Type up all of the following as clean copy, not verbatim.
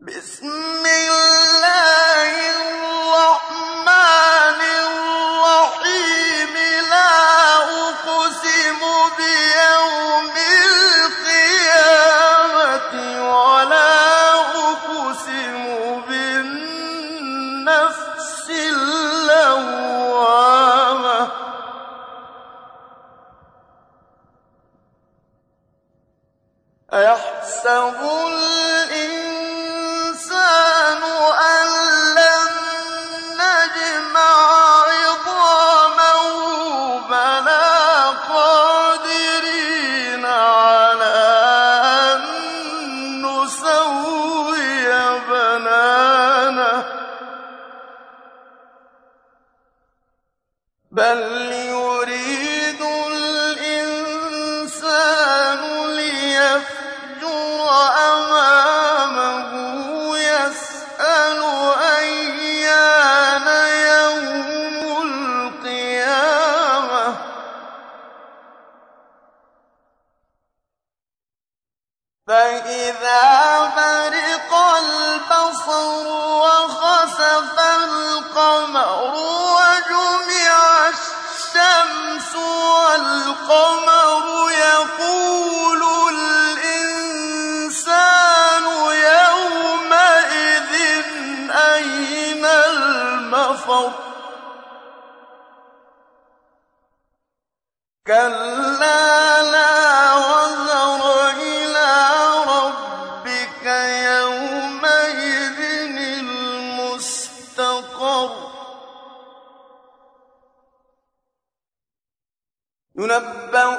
بسم الله الرحمن الرحيم لا أقسم بيوم القيامة ولا أقسم بالنفس اللوامة أيحسب الإنسان أن لن نجمع عظامه بلى قادرين على أن نسوي بنانه بل يريد الإنسان ليفجر أمامه يسأل أيان يوم القيامة فإذا برق البصر وخسف القمر وجمع الشمس والقمر يقول الإنسان يومئذ أين المفر كلا لا وزر إلى ربك يومئذ المستقر ينبأ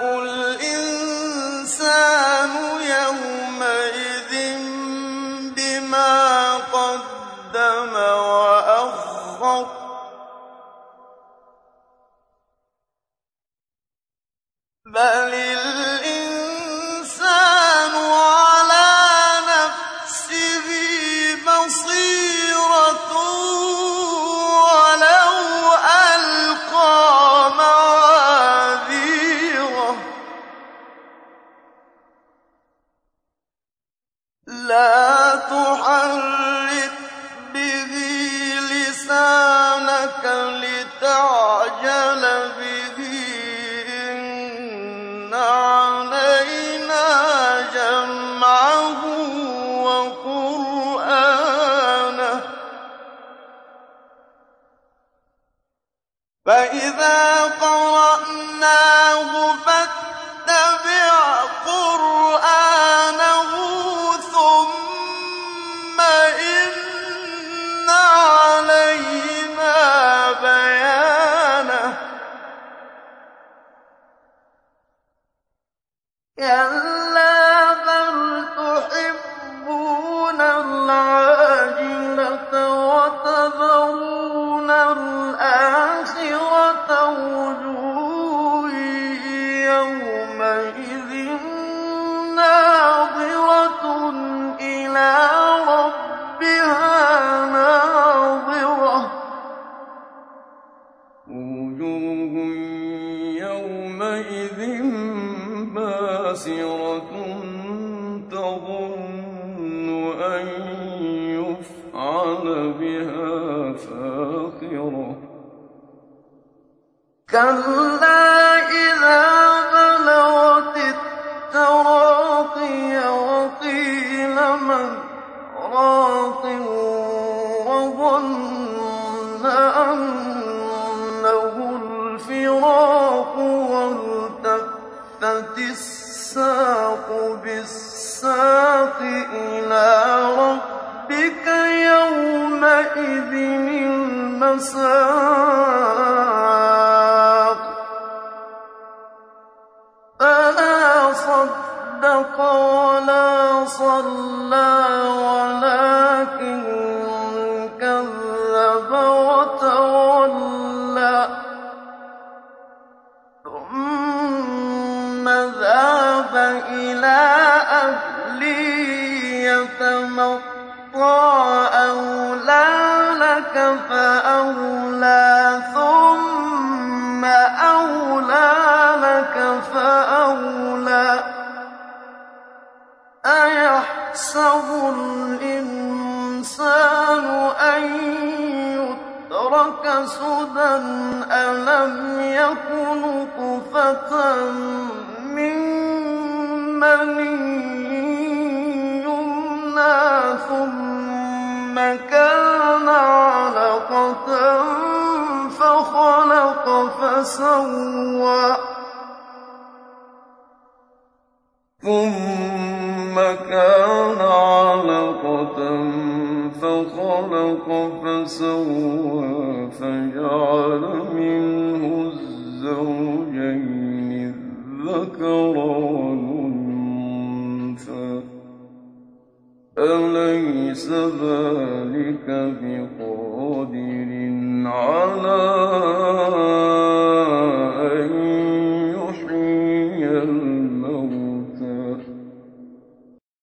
الإنسان يومئذ بما قدم وأخر بل الإنسان على نفسه بصيرة ولو ألقى معاذيره لا تحرك به لسانك لتعجل به إن علينا جمعه وقرآنه فإذا قرأناه فاتبع قرآنه ثم إن علينا بيانه كلا بل تحبون العاجلة وتذرون الآخرة وجوه يومئذ ناظرة إلى ربها ناظرة وجوه يومئذ باسرة تظن أن يفعل بها فاقرة كلا إذا بلغت التراقي وقيل من راق وظن أنه الفراق والتفت الساق بالساق إلى ربك يومئذ المساق فلا صدق ولا صلى ولكن كذب وتولى ثم ذهب إلى أهله يتمطى أولى لك فأولى ثم أولى لك فأولى أيحسب الإنسان يخرج سدى ألم يك نطفة من مني يمنى ثم كان علقة فخلق فسوى فجعل منه الزوجين الذكر والأنثى أليس ذلك بقادر على